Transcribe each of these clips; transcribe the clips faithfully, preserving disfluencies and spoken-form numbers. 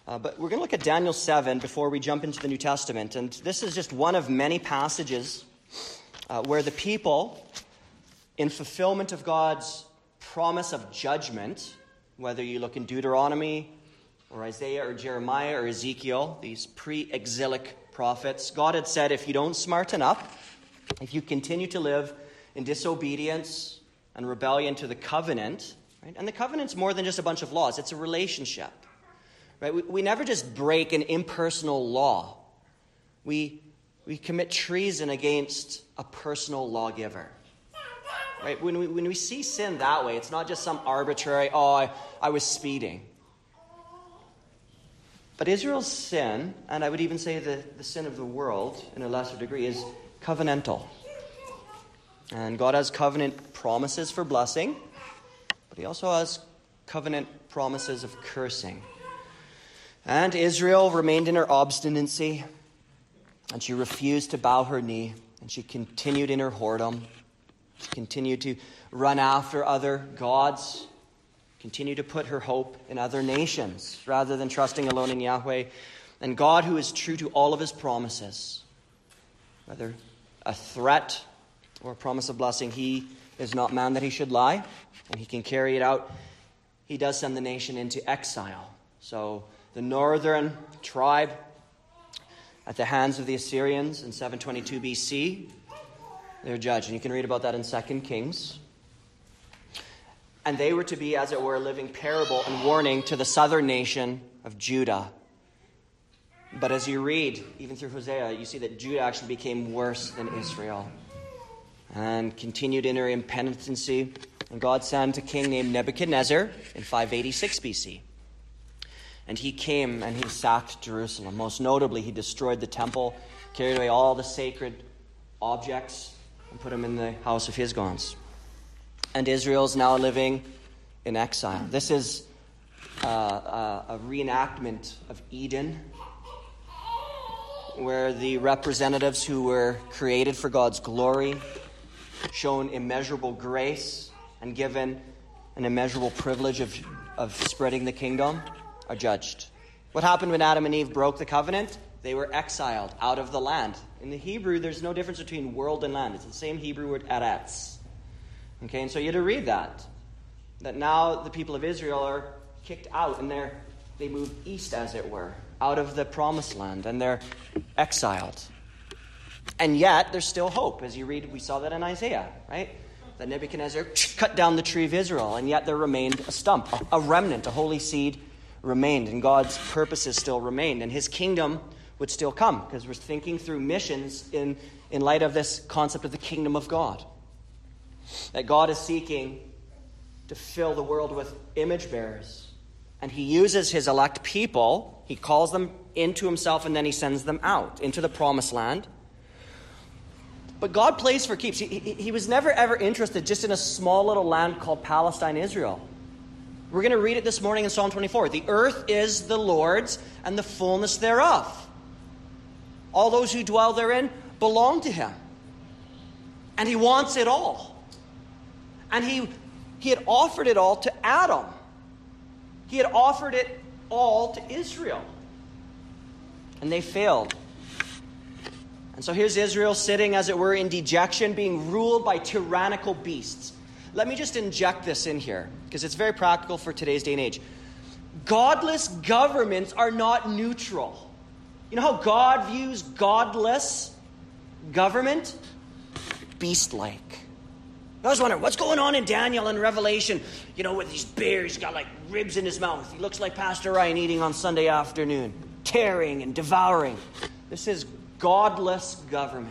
Uh, but we're going to look at Daniel seven before we jump into the New Testament. And this is just one of many passages uh, where the people, in fulfillment of God's promise of judgment, whether you look in Deuteronomy or Isaiah or Jeremiah or Ezekiel, these pre-exilic prophets, God had said, if you don't smarten up, if you continue to live in disobedience and rebellion to the covenant, right? And the covenant's more than just a bunch of laws, it's a relationship. Right? We, we never just break an impersonal law. We, we commit treason against a personal lawgiver. Right? When we, when we see sin that way, it's not just some arbitrary, oh, I, I was speeding. But Israel's sin, and I would even say the, the sin of the world in a lesser degree, is covenantal. And God has covenant promises for blessing, but he also has covenant promises of cursing. And Israel remained in her obstinacy, and she refused to bow her knee, and she continued in her whoredom. She continued to run after other gods, continued to put her hope in other nations, rather than trusting alone in Yahweh. And God, who is true to all of his promises, whether a threat or a promise of blessing, he is not man that he should lie, and he can carry it out. He does send the nation into exile. So the northern tribe at the hands of the Assyrians in seven twenty-two B C, they're judged. And you can read about that in Second Kings. And they were to be, as it were, a living parable and warning to the southern nation of Judah. But as you read, even through Hosea, you see that Judah actually became worse than Israel and continued in her impenitency. And God sent a king named Nebuchadnezzar in five eighty-six B C. And he came and he sacked Jerusalem. Most notably, he destroyed the temple, carried away all the sacred objects, and put them in the house of his gods. And Israel's now living in exile. This is uh, a, a reenactment of Eden, where the representatives who were created for God's glory, shown immeasurable grace, and given an immeasurable privilege of, of spreading the kingdom, are judged. What happened when Adam and Eve broke the covenant? They were exiled out of the land. In the Hebrew, there's no difference between world and land. It's the same Hebrew word, eretz. Okay, and so you had to read that. That now the people of Israel are kicked out, and they're they move east, as it were, out of the promised land, and they're exiled. And yet, there's still hope. As you read, we saw that in Isaiah, right? That Nebuchadnezzar cut down the tree of Israel, and yet there remained a stump, a, a remnant, a holy seed remained, and God's purposes still remained, and his kingdom would still come, because we're thinking through missions in, in light of this concept of the kingdom of God. That God is seeking to fill the world with image bearers, and he uses his elect people, he calls them into himself, and then he sends them out into the promised land. But God plays for keeps. He, he, he was never ever interested just in a small little land called Palestine, Israel. We're going to read it this morning in Psalm twenty-four. The earth is the Lord's and the fullness thereof. All those who dwell therein belong to him. And he wants it all. And he, he had offered it all to Adam. He had offered it all to Israel. And they failed. And so here's Israel sitting, as it were, in dejection, being ruled by tyrannical beasts. Let me just inject this in here, because it's very practical for today's day and age. Godless governments are not neutral. You know how God views godless government? Beast-like. I was wondering, what's going on in Daniel and Revelation? You know, with these bears, he's got like ribs in his mouth. He looks like Pastor Ryan eating on Sunday afternoon, tearing and devouring. This is godless government.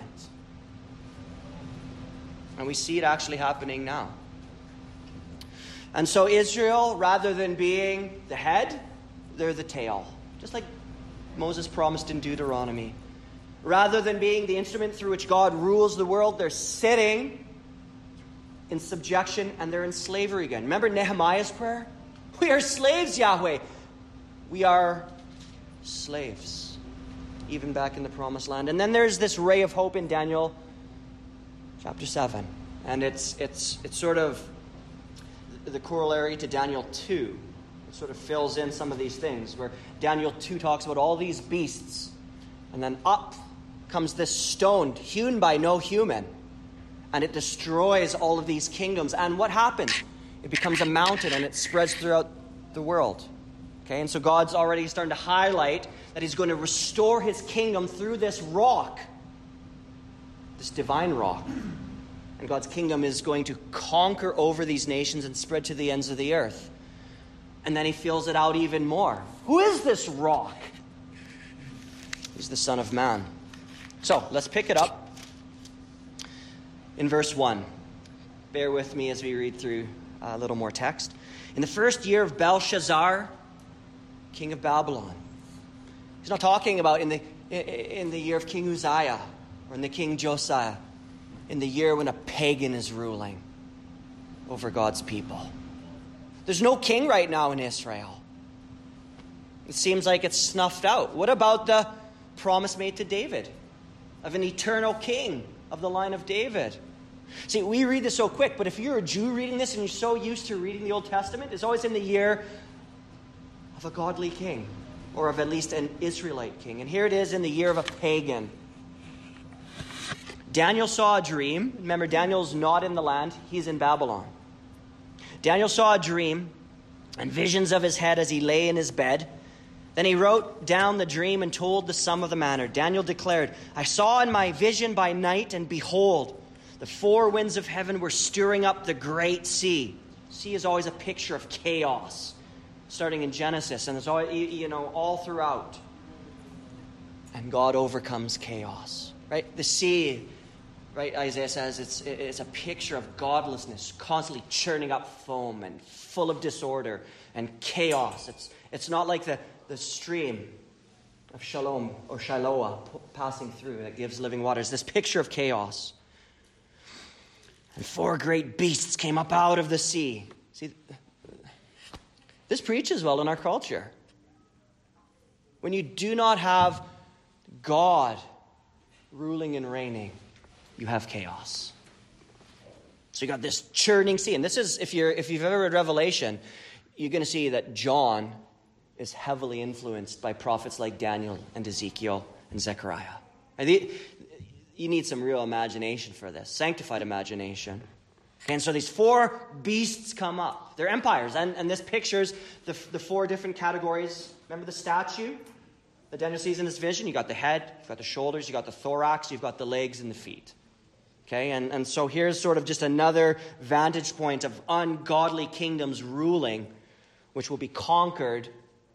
And we see it actually happening now. And so Israel, rather than being the head, they're the tail. Just like Moses promised in Deuteronomy. Rather than being the instrument through which God rules the world, they're sitting in subjection and they're in slavery again. Remember Nehemiah's prayer? We are slaves, Yahweh. We are slaves, even back in the promised land. And then there's this ray of hope in Daniel chapter seven. And it's it's it's sort of the corollary to Daniel two. It sort of fills in some of these things, where Daniel two talks about all these beasts, and then up comes this stone hewn by no human, and it destroys all of these kingdoms. And what happens? It becomes a mountain, and it spreads throughout the world. Okay, and so God's already starting to highlight that he's going to restore his kingdom through this rock, this divine rock. And God's kingdom is going to conquer over these nations and spread to the ends of the earth. And then he fills it out even more. Who is this rock? He's the Son of Man. So, let's pick it up in verse one. Bear with me as we read through a little more text. In the first year of Belshazzar, king of Babylon. He's not talking about in the in the year of King Uzziah or in the King Josiah, in the year when a pagan is ruling over God's people. There's no king right now in Israel. It seems like it's snuffed out. What about the promise made to David of an eternal king of the line of David? See, we read this so quick, but if you're a Jew reading this and you're so used to reading the Old Testament, it's always in the year of a godly king, or of at least an Israelite king. And here it is in the year of a pagan. Daniel saw a dream. Remember, Daniel's not in the land. He's in Babylon. Daniel saw a dream and visions of his head as he lay in his bed. Then he wrote down the dream and told the sum of the matter. Daniel declared, I saw in my vision by night, and behold, the four winds of heaven were stirring up the great sea. Sea is always a picture of chaos, starting in Genesis, and it's all, you know, all throughout. And God overcomes chaos, right? The sea, right, Isaiah says, it's, it's a picture of godlessness, constantly churning up foam and full of disorder and chaos. It's, it's not like the The stream of Shalom or Shiloah passing through that gives living waters. This picture of chaos. And four great beasts came up out of the sea. See, this preaches well in our culture. When you do not have God ruling and reigning, you have chaos. So you got this churning sea. And this is, if you're if you've ever read Revelation, you're going to see that John is heavily influenced by prophets like Daniel and Ezekiel and Zechariah. And the, you need some real imagination for this, sanctified imagination. And so these four beasts come up. They're empires, and, and this pictures the, the four different categories. Remember the statue that Daniel sees in his vision? You got the head, you've got the shoulders, you got the thorax, you've got the legs and the feet. Okay, and, and so here's sort of just another vantage point of ungodly kingdoms ruling, which will be conquered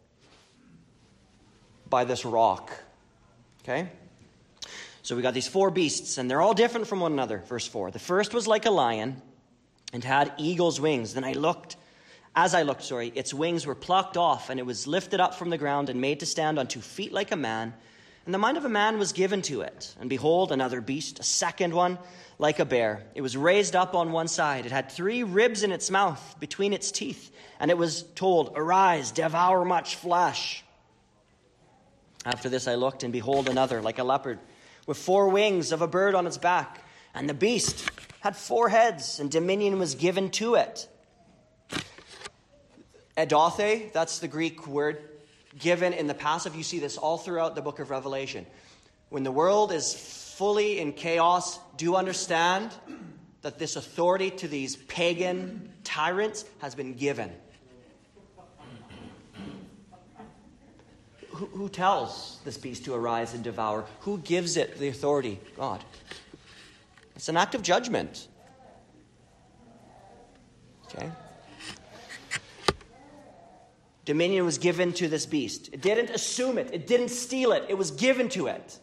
by this rock. Okay? So we got these four beasts, and they're all different from one another. Verse four. The first was like a lion and had eagle's wings. Then I looked, as I looked, sorry, its wings were plucked off, and it was lifted up from the ground and made to stand on two feet like a man. And the mind of a man was given to it. And behold, another beast, a second one, like a bear. It was raised up on one side. It had three ribs in its mouth between its teeth. And it was told, arise, devour much flesh. After this I looked, and behold, another, like a leopard, with four wings of a bird on its back. And the beast had four heads, and dominion was given to it. Edothe, that's the Greek word given in the passive. You see this all throughout the book of Revelation. When the world is fully in chaos, do understand that this authority to these pagan tyrants has been given. Who, who tells this beast to arise and devour? Who gives it the authority? God. It's an act of judgment. Okay? Dominion was given to this beast. It didn't assume it. It didn't steal it. It was given to it.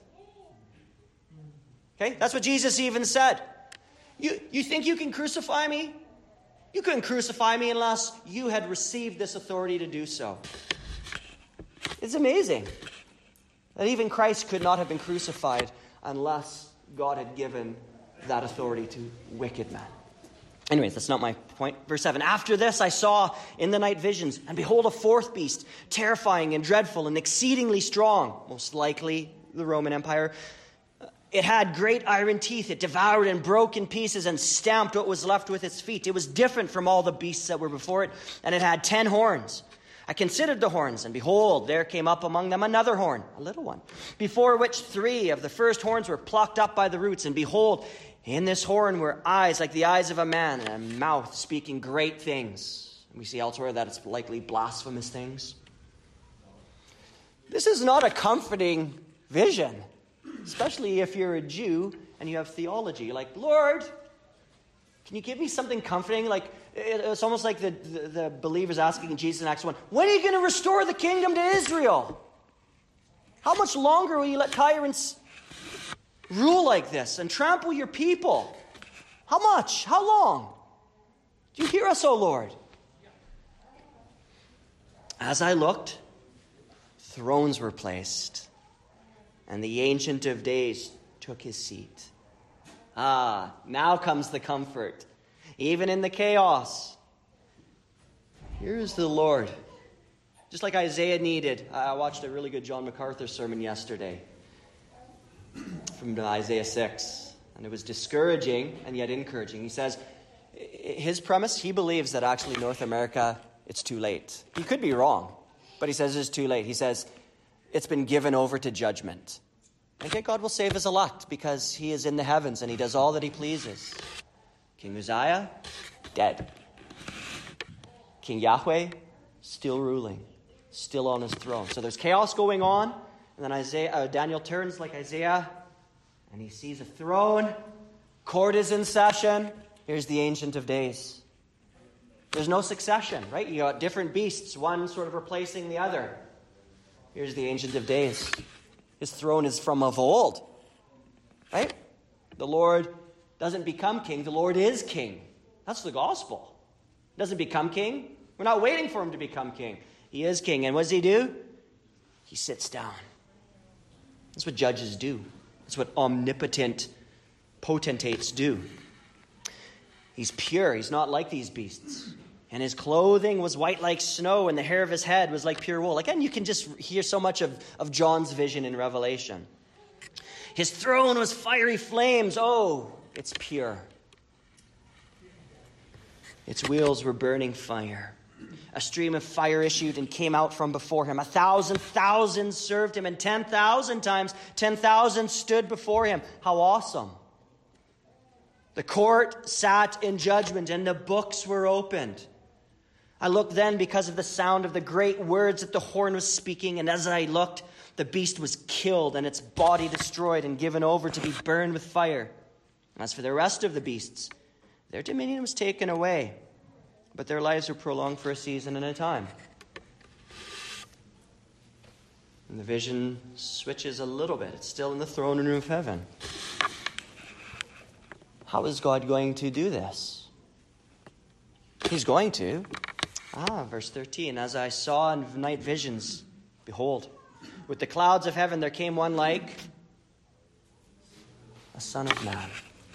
Okay? That's what Jesus even said. You, you think you can crucify me? You couldn't crucify me unless you had received this authority to do so. It's amazing that even Christ could not have been crucified unless God had given that authority to wicked men. Anyways, that's not my point. Verse seven. After this I saw in the night visions, and behold, a fourth beast, terrifying and dreadful and exceedingly strong, most likely the Roman Empire. It had great iron teeth. It devoured and broke in pieces and stamped what was left with its feet. It was different from all the beasts that were before it, and it had ten horns. I considered the horns, and behold, there came up among them another horn, a little one, before which three of the first horns were plucked up by the roots. And behold, in this horn were eyes like the eyes of a man, and a mouth speaking great things. And we see elsewhere that it's likely blasphemous things. This is not a comforting vision, especially if you're a Jew and you have theology. You're like, Lord, can you give me something comforting? Like, it's almost like the, the, the believers asking Jesus in Acts one, when are you going to restore the kingdom to Israel? How much longer will you let tyrants rule like this and trample your people? How much? How long? Do you hear us, O Lord? As I looked, thrones were placed, and the Ancient of Days took his seat. Ah, now comes the comfort. Even in the chaos, here is the Lord. Just like Isaiah needed. I watched a really good John MacArthur sermon yesterday from Isaiah six. And it was discouraging and yet encouraging. He says, his premise, he believes that actually North America, it's too late. He could be wrong, but he says it's too late. He says, it's been given over to judgment. And yet God will save his elect because he is in the heavens and he does all that he pleases. King Uzziah, dead. King Yahweh, still ruling, still on his throne. So there's chaos going on, and then Isaiah, uh, Daniel turns like Isaiah, and he sees a throne. Court is in session. Here's the Ancient of Days. There's no succession, right? You got different beasts, one sort of replacing the other. Here's the Ancient of Days. His throne is from of old, right? The Lord doesn't become king. The Lord is king. That's the gospel. He doesn't become king. We're not waiting for him to become king. He is king. And what does he do? He sits down. That's what judges do. That's what omnipotent potentates do. He's pure. He's not like these beasts. And his clothing was white like snow, and the hair of his head was like pure wool. Again, you can just hear so much of, of John's vision in Revelation. His throne was fiery flames. Oh, it's pure. Its wheels were burning fire. A stream of fire issued and came out from before him. A thousand thousands served him, and ten thousand times ten thousand stood before him. How awesome. The court sat in judgment, and the books were opened. I looked then because of the sound of the great words that the horn was speaking, and as I looked, the beast was killed, and its body destroyed and given over to be burned with fire. As for the rest of the beasts, their dominion was taken away, but their lives were prolonged for a season and a time. And the vision switches a little bit. It's still in the throne room of heaven. How is God going to do this? He's going to. Ah, verse thirteen. As I saw in night visions, behold, with the clouds of heaven there came one like a son of man.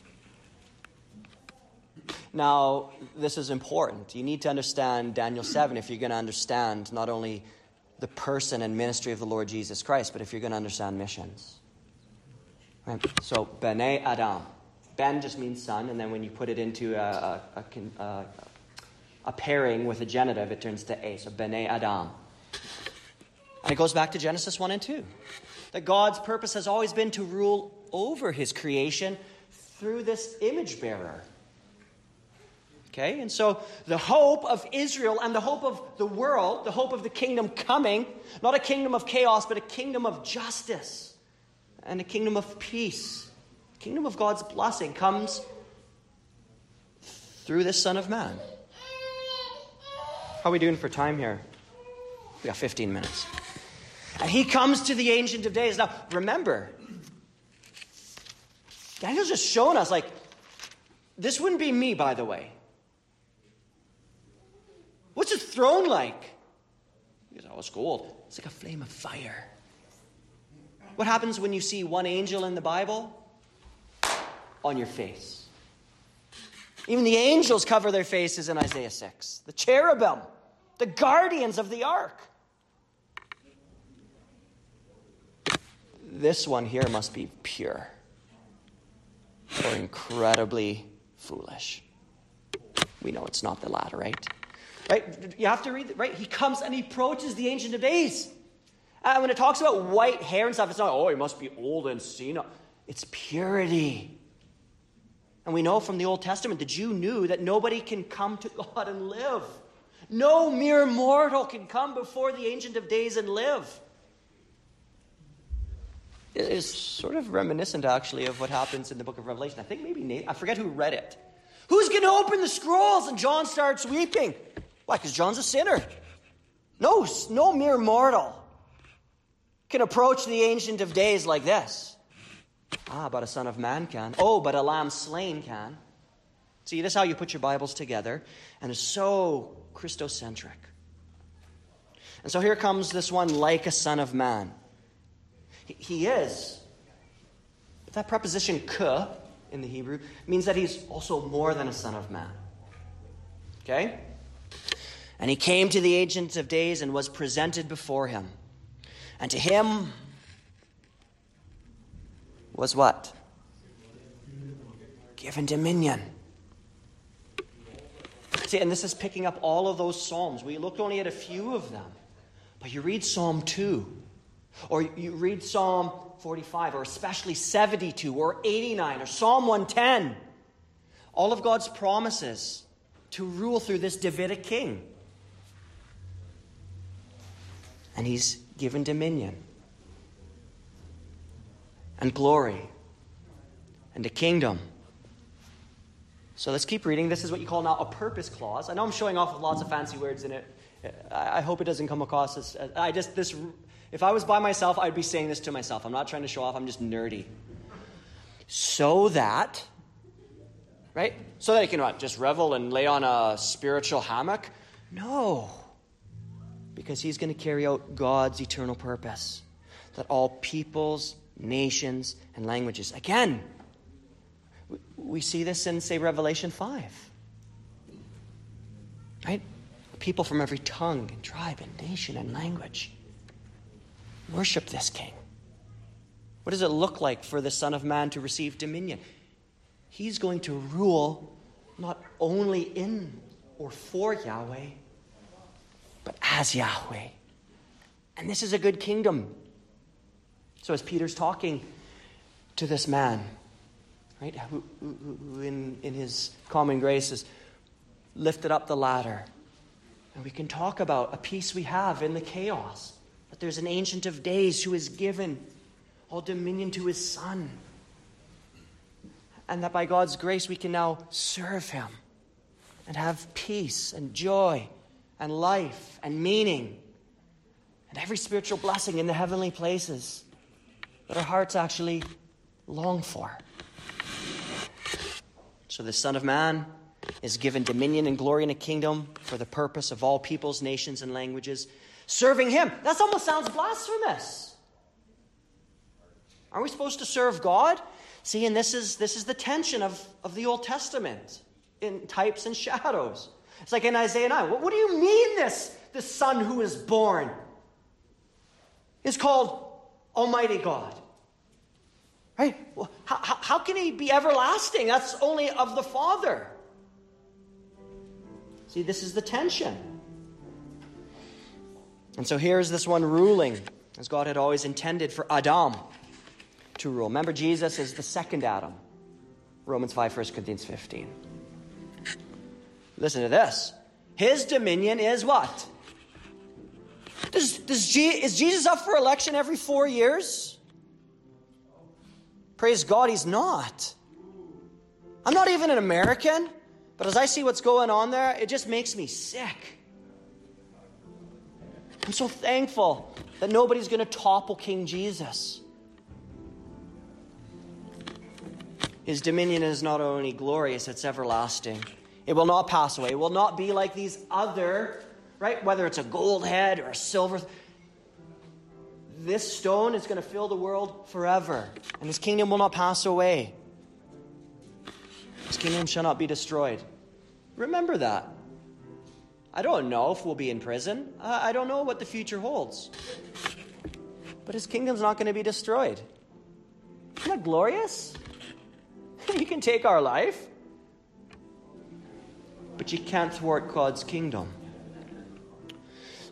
Now, this is important. You need to understand Daniel seven if you're going to understand not only the person and ministry of the Lord Jesus Christ, but if you're going to understand missions. Right? So, B'nai Adam. Ben just means son, and then when you put it into a, a, a, a pairing with a genitive, it turns to A. So, B'nai Adam. And it goes back to Genesis one and two. That God's purpose has always been to rule over his creation through this image bearer. Okay, and so the hope of Israel and the hope of the world, the hope of the kingdom coming, not a kingdom of chaos, but a kingdom of justice and a kingdom of peace, a kingdom of God's blessing comes through this Son of Man. How are we doing for time here? We got fifteen minutes. And he comes to the Ancient of Days. Now, remember, Daniel's just showing us, like, this wouldn't be me, by the way. What's his throne like? He goes, oh, it's gold. It's like a flame of fire. What happens when you see one angel in the Bible? On your face. Even the angels cover their faces in Isaiah six. The cherubim, the guardians of the ark. This one here must be pure or incredibly foolish. We know it's not the latter, right? Right? You have to read, right? He comes and he approaches the Ancient of Days. And when it talks about white hair and stuff, it's not, oh, he must be old and senile. It's purity. And we know from the Old Testament, the Jew knew that nobody can come to God and live. No mere mortal can come before the Ancient of Days and live. It is sort of reminiscent, actually, of what happens in the book of Revelation. I think maybe Nathan, I forget who read it. Who's going to open the scrolls? And John starts weeping. Why? Because John's a sinner. No, no mere mortal can approach the Ancient of Days like this. Ah, but a Son of Man can. Oh, but a lamb slain can. See, this is how you put your Bibles together, and it's so Christocentric. And so here comes this one, like a Son of Man. He, he is. But that preposition "ka" in the Hebrew means that he's also more than a Son of Man. Okay? And he came to the Ancient of Days and was presented before him. And to him was what? Given dominion. See, and this is picking up all of those Psalms. We looked only at a few of them. But you read Psalm two, or you read Psalm forty-five, or especially seventy-two, or eighty-nine, or Psalm one ten. All of God's promises to rule through this Davidic king. And he's given dominion and glory and a kingdom. So let's keep reading. This is what you call now a purpose clause. I know I'm showing off with lots of fancy words in it. I hope it doesn't come across as, I just, this, if I was by myself, I'd be saying this to myself. I'm not trying to show off. I'm just nerdy. So that, right? So that you can what, just revel and lay on a spiritual hammock? No. Because he's going to carry out God's eternal purpose. That all peoples, nations, and languages. Again, we see this in, say, Revelation five. Right? People from every tongue and tribe and nation and language worship this king. What does it look like for the Son of Man to receive dominion? He's going to rule not only in or for Yahweh, but as Yahweh. And this is a good kingdom. So as Peter's talking to this man, right, who, who, who in, in his common grace has lifted up the ladder, and we can talk about a peace we have in the chaos, that there's an Ancient of Days who has given all dominion to his Son, and that by God's grace we can now serve him and have peace and joy and life and meaning and every spiritual blessing in the heavenly places that our hearts actually long for. So the Son of Man is given dominion and glory in a kingdom for the purpose of all peoples, nations, and languages, serving him. That almost sounds blasphemous. Are we supposed to serve God? See, and this is this is the tension of, of the Old Testament in types and shadows. It's like in Isaiah nine. What, what do you mean this, this Son who is born is called Almighty God? Right? Well, how, how, how can he be everlasting? That's only of the Father. See, this is the tension. And so here's this one ruling, as God had always intended for Adam to rule. Remember, Jesus is the second Adam. Romans five, First Corinthians fifteen. Listen to this. His dominion is what? Does, does G, is Jesus up for election every four years? Praise God, he's not. I'm not even an American, but as I see what's going on there, it just makes me sick. I'm so thankful that nobody's going to topple King Jesus. His dominion is not only glorious, it's everlasting. It will not pass away. It will not be like these other, right? Whether it's a gold head or a silver. This stone is going to fill the world forever. And his kingdom will not pass away. His kingdom shall not be destroyed. Remember that. I don't know if we'll be in prison. I don't know what the future holds. But his kingdom's not going to be destroyed. Isn't that glorious? You can take our life, but you can't thwart God's kingdom.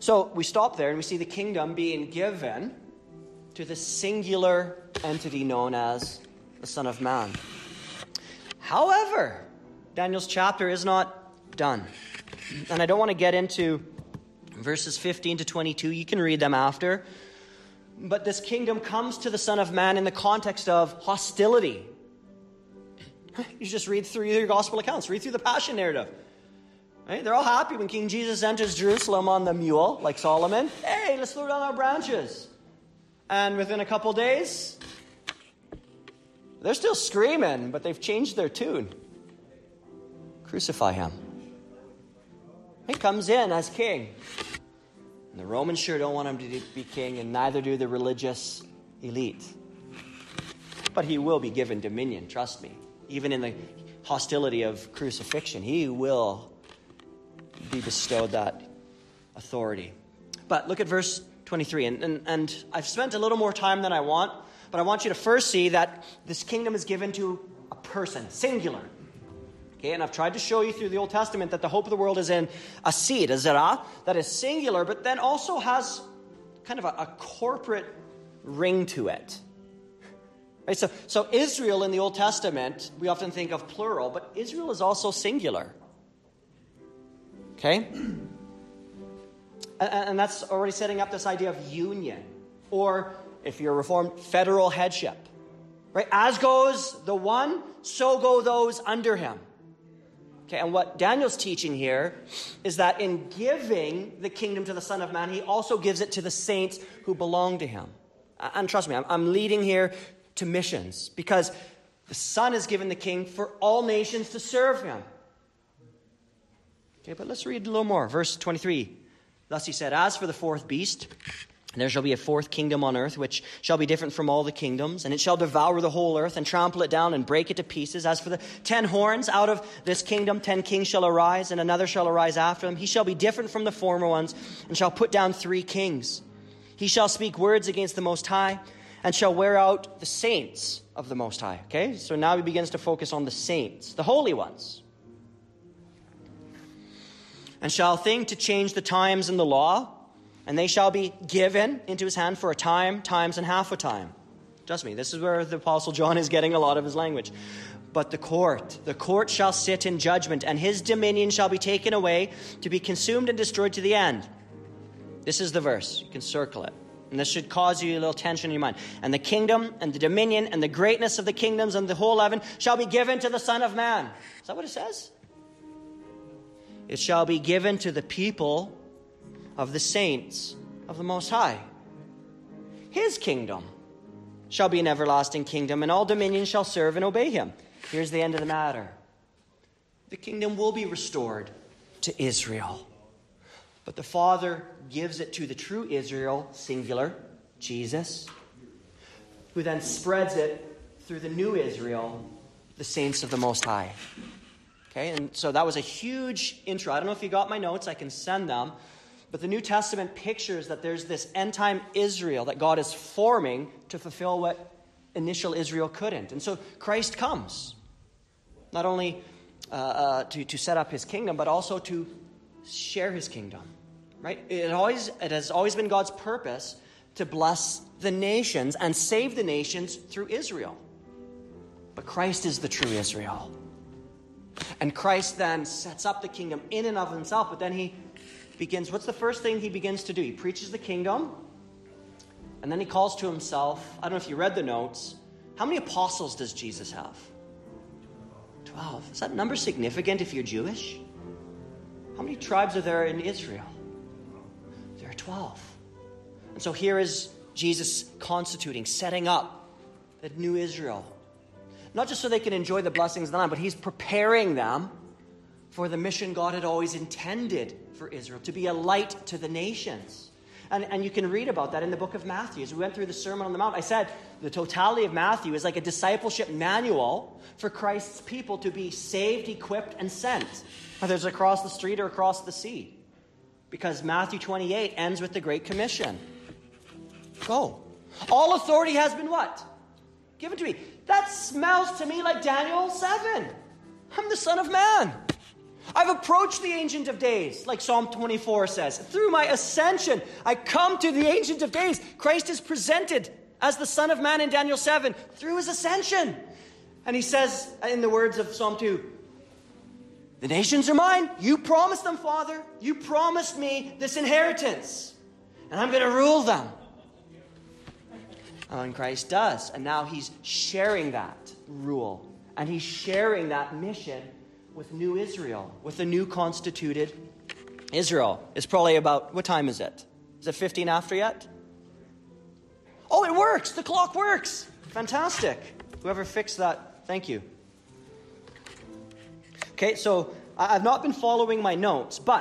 So we stop there and we see the kingdom being given to the singular entity known as the Son of Man. However, Daniel's chapter is not done. And I don't want to get into verses fifteen to twenty-two. You can read them after. But this kingdom comes to the Son of Man in the context of hostility. You just read through your gospel accounts. Read through the Passion narrative. Right? They're all happy when King Jesus enters Jerusalem on the mule, like Solomon. Hey, let's throw down our branches. And within a couple days, they're still screaming, but they've changed their tune. Crucify him. He comes in as king. And the Romans sure don't want him to be king, and neither do the religious elite. But he will be given dominion, trust me. Even in the hostility of crucifixion, he will be bestowed that authority. But look at verse twenty-three. And, and, and I've spent a little more time than I want, but I want you to first see that this kingdom is given to a person, singular. Okay, and I've tried to show you through the Old Testament that the hope of the world is in a seed, a zerah, that is singular, but then also has kind of a, a corporate ring to it. Right, so, so Israel in the Old Testament, we often think of plural, but Israel is also singular. Okay? And, and that's already setting up this idea of union. Or, if you're Reformed, federal headship. Right? As goes the one, so go those under him. Okay, and what Daniel's teaching here is that in giving the kingdom to the Son of Man, he also gives it to the saints who belong to him. And trust me, I'm, I'm leading here to missions because the Son is given the king for all nations to serve him. Okay, but let's read a little more. Verse twenty-three. Thus he said, as for the fourth beast, there shall be a fourth kingdom on earth, which shall be different from all the kingdoms, and it shall devour the whole earth and trample it down and break it to pieces. As for the ten horns, out of this kingdom ten kings shall arise, and another shall arise after them. He shall be different from the former ones, and shall put down three kings. He shall speak words against the Most High, and shall wear out the saints of the Most High. Okay, so now he begins to focus on the saints, the holy ones. And shall think to change the times and the law, and they shall be given into his hand for a time, times, and half a time. Trust me, this is where the Apostle John is getting a lot of his language. But the court, the court shall sit in judgment, and his dominion shall be taken away to be consumed and destroyed to the end. This is the verse. You can circle it. And this should cause you a little tension in your mind. And the kingdom and the dominion and the greatness of the kingdoms and the whole heaven shall be given to the Son of Man. Is that what it says? It shall be given to the people of the saints of the Most High. His kingdom shall be an everlasting kingdom, and all dominions shall serve and obey him. Here's the end of the matter. The kingdom will be restored to Israel. But the Father gives it to the true Israel, singular, Jesus, who then spreads it through the new Israel, the saints of the Most High. Okay, and so that was a huge intro. I don't know if you got my notes. I can send them. But the New Testament pictures that there's this end-time Israel that God is forming to fulfill what initial Israel couldn't. And so Christ comes, not only uh, uh, to, to set up his kingdom, but also to share his kingdom. Right? It always it has always been God's purpose to bless the nations and save the nations through Israel. But Christ is the true Israel. And Christ then sets up the kingdom in and of himself, but then he begins, what's the first thing he begins to do? He preaches the kingdom, and then he calls to himself, I don't know if you read the notes, how many apostles does Jesus have? Twelve. Is that number significant if you're Jewish? How many tribes are there in Israel? There are twelve. And so here is Jesus constituting, setting up the new Israel. Not just so they can enjoy the blessings of the land, but he's preparing them for the mission God had always intended for Israel, to be a light to the nations. And, and you can read about that in the book of Matthew. As we went through the Sermon on the Mount, I said the totality of Matthew is like a discipleship manual for Christ's people to be saved, equipped, and sent, whether it's across the street or across the sea. Because Matthew twenty-eight ends with the Great Commission. Go. All authority has been what? Given to me. That smells to me like Daniel seven. I'm the Son of Man. I've approached the Ancient of Days, like Psalm twenty-four says. Through my ascension, I come to the Ancient of Days. Christ is presented as the Son of Man in Daniel seven through his ascension. And he says, in the words of Psalm two, the nations are mine. You promised them, Father. You promised me this inheritance. And I'm going to rule them. And Christ does. And now he's sharing that rule. And he's sharing that mission with new Israel, with the new constituted Israel. It's probably about, what time is it? Is it fifteen after yet? Oh, it works. The clock works. Fantastic. Whoever fixed that, thank you. Okay, so I've not been following my notes, but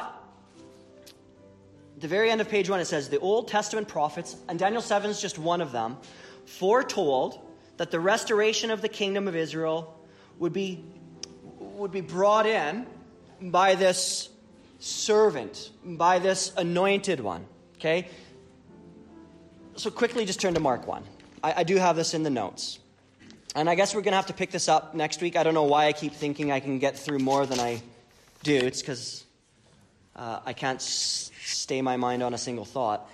at the very end of page one it says, the Old Testament prophets, and Daniel seven is just one of them, foretold that the restoration of the kingdom of Israel would be would be brought in by this servant, by this anointed one. Okay? So quickly just turn to Mark one. I, I do have this in the notes. And I guess we're going to have to pick this up next week. I don't know why I keep thinking I can get through more than I do. It's because uh, I can't s- stay my mind on a single thought.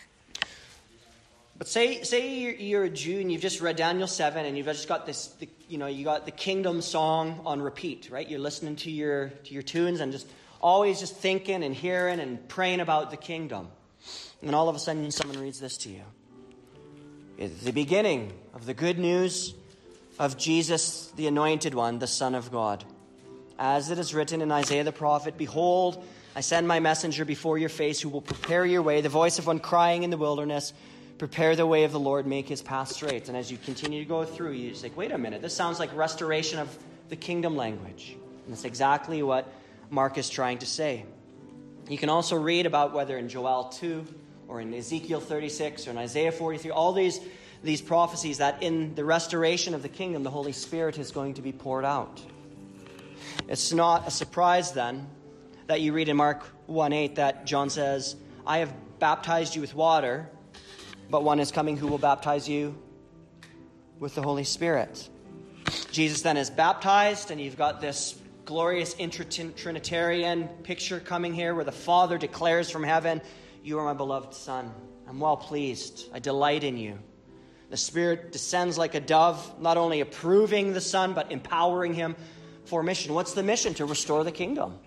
But say say you're, you're a Jew and you've just read Daniel seven and you've just got this, the, you know, you got the kingdom song on repeat, right? You're listening to your to your tunes and just always just thinking and hearing and praying about the kingdom. And then all of a sudden someone reads this to you. It's the beginning of the good news of Jesus, the anointed one, the Son of God. As it is written in Isaiah the prophet, behold, I send my messenger before your face who will prepare your way, the voice of one crying in the wilderness, prepare the way of the Lord, make his path straight. And as you continue to go through, you just like, wait a minute, this sounds like restoration of the kingdom language. And that's exactly what Mark is trying to say. You can also read about whether in Joel two or in Ezekiel thirty-six or in Isaiah forty-three, all these, these prophecies that in the restoration of the kingdom, the Holy Spirit is going to be poured out. It's not a surprise then that you read in Mark one eight that John says, I have baptized you with water, but one is coming who will baptize you with the Holy Spirit. Jesus then is baptized, and you've got this glorious inter-Trinitarian picture coming here where the Father declares from heaven, you are my beloved Son. I'm well pleased. I delight in you. The Spirit descends like a dove, not only approving the Son, but empowering him for mission. What's the mission? To restore the kingdom.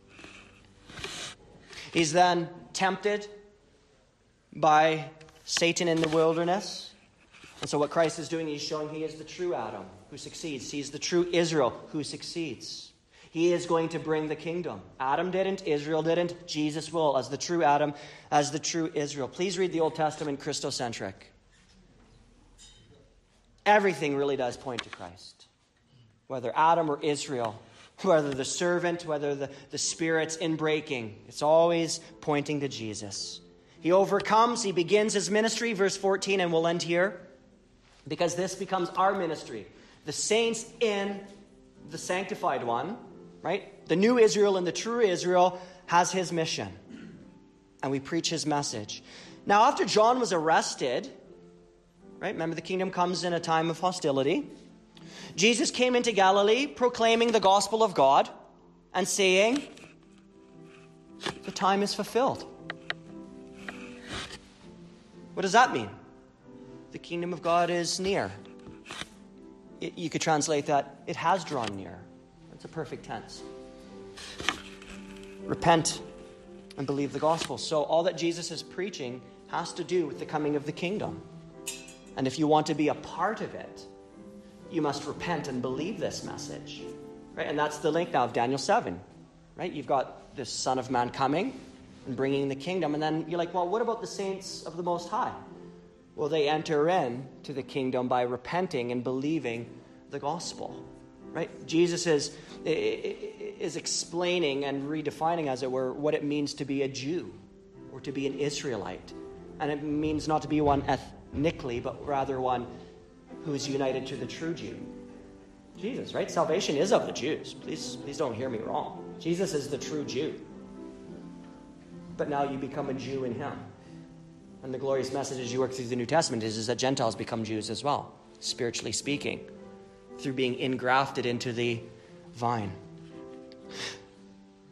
He's then tempted by Satan in the wilderness. And so what Christ is doing, he's showing he is the true Adam who succeeds. He's the true Israel who succeeds. He is going to bring the kingdom. Adam didn't, Israel didn't, Jesus will as the true Adam, as the true Israel. Please read the Old Testament Christocentric. Everything really does point to Christ. Whether Adam or Israel, whether the servant, whether the, the Spirit's inbreaking, it's always pointing to Jesus. He overcomes, he begins his ministry, verse fourteen, and we'll end here, because this becomes our ministry. The saints in the sanctified one, right? The new Israel and the true Israel has his mission, and we preach his message. Now, after John was arrested, right? Remember, the kingdom comes in a time of hostility. Jesus came into Galilee proclaiming the gospel of God and saying, the time is fulfilled. What does that mean? The kingdom of God is near. It, you could translate that, it has drawn near. That's a perfect tense. Repent and believe the gospel. So all that Jesus is preaching has to do with the coming of the kingdom. And if you want to be a part of it, you must repent and believe this message. Right? And that's the link now of Daniel seven. Right? You've got this Son of Man coming and bringing the kingdom. And then you're like, well, what about the saints of the Most High? Well, they enter in to the kingdom by repenting and believing the gospel. Right? Jesus is, is explaining and redefining, as it were, what it means to be a Jew or to be an Israelite. And it means not to be one ethnically, but rather one who is united to the true Jew. Jesus, right? Salvation is of the Jews. Please, please don't hear me wrong. Jesus is the true Jew. But now you become a Jew in him. And the glorious message as you work through the New Testament is, is that Gentiles become Jews as well, spiritually speaking, through being engrafted into the vine.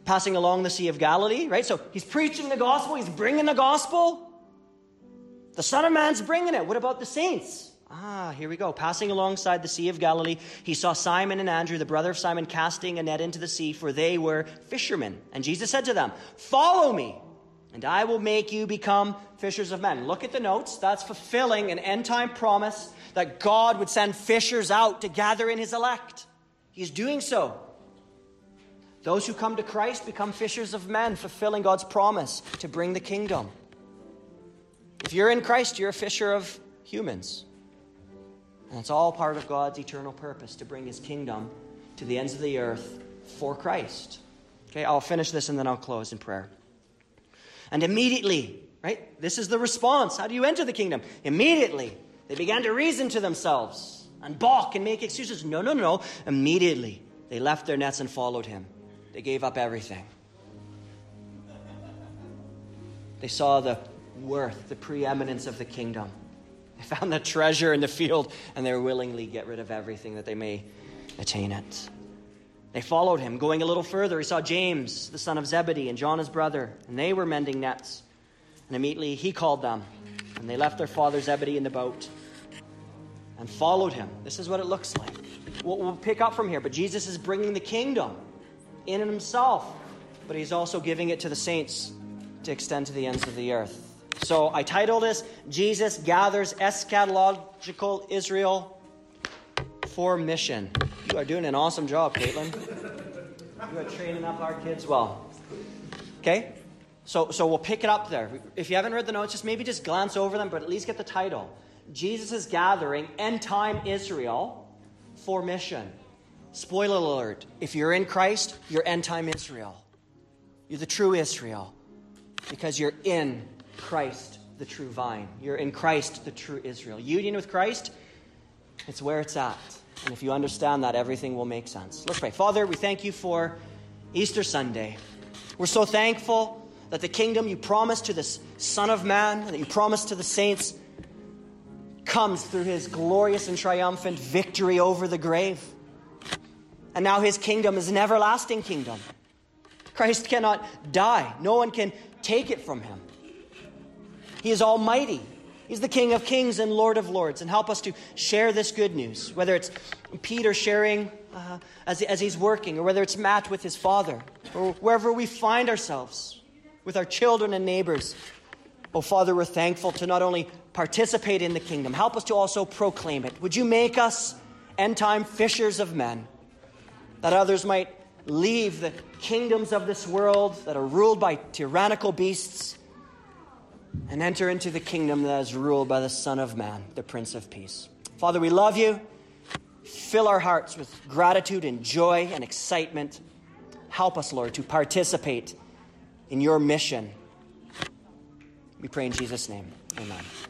passing along the Sea of Galilee, right? So he's preaching the gospel. He's bringing the gospel. The Son of Man's bringing it. What about the saints? Ah, here we go. Passing alongside the Sea of Galilee, he saw Simon and Andrew, the brother of Simon, casting a net into the sea, for they were fishermen. And Jesus said to them, "Follow me, and I will make you become fishers of men." Look at the notes. That's fulfilling an end-time promise that God would send fishers out to gather in his elect. He's doing so. Those who come to Christ become fishers of men, fulfilling God's promise to bring the kingdom. If you're in Christ, you're a fisher of humans. And it's all part of God's eternal purpose to bring his kingdom to the ends of the earth for Christ. Okay, I'll finish this and then I'll close in prayer. And immediately, right, this is the response. How do you enter the kingdom? Immediately, they began to reason to themselves and balk and make excuses. No, no, no. Immediately, they left their nets and followed him. They gave up everything. They saw the worth, the preeminence of the kingdom. They found the treasure in the field, and they willingly get rid of everything that they may attain it. They followed him. Going a little further, he saw James, the son of Zebedee, and John his brother, and they were mending nets. And immediately he called them, and they left their father Zebedee in the boat and followed him. This is what it looks like. We'll, we'll pick up from here, but Jesus is bringing the kingdom in himself, but he's also giving it to the saints to extend to the ends of the earth. So I titled this, Jesus Gathers Eschatological Israel for Mission. You are doing an awesome job, Caitlin. You are training up our kids well. Okay? So, so we'll pick it up there. If you haven't read the notes, just maybe just glance over them, but at least get the title. Jesus is gathering end-time Israel for mission. Spoiler alert. If you're in Christ, you're end-time Israel. You're the true Israel. Because you're in Christ, the true vine. You're in Christ, the true Israel. Union with Christ, it's where it's at. And if you understand that, everything will make sense. Let's pray. Father, we thank you for Easter Sunday. We're so thankful that the kingdom you promised to this Son of Man, that you promised to the saints, comes through his glorious and triumphant victory over the grave. And now his kingdom is an everlasting kingdom. Christ cannot die. No one can take it from him. He is almighty. He's the King of kings and Lord of lords. And help us to share this good news, whether it's Peter sharing uh, as, as he's working, or whether it's Matt with his father, or wherever we find ourselves with our children and neighbors. Oh, Father, we're thankful to not only participate in the kingdom, help us to also proclaim it. Would you make us end-time fishers of men, that others might leave the kingdoms of this world that are ruled by tyrannical beasts and enter into the kingdom that is ruled by the Son of Man, the Prince of Peace. Father, we love you. Fill our hearts with gratitude and joy and excitement. Help us, Lord, to participate in your mission. We pray in Jesus' name. Amen.